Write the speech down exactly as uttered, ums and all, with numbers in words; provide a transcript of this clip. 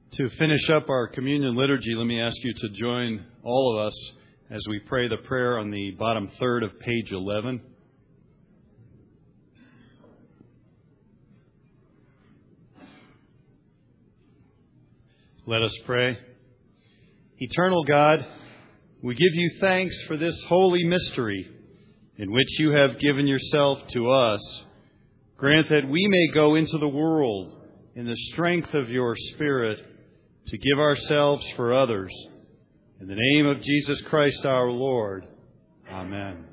To finish up our communion liturgy, let me ask you to join all of us as we pray the prayer on the bottom third of page eleven. Let us pray. Eternal God, we give you thanks for this holy mystery in which you have given yourself to us. Grant that we may go into the world in the strength of your Spirit to give ourselves for others. In the name of Jesus Christ our Lord. Amen.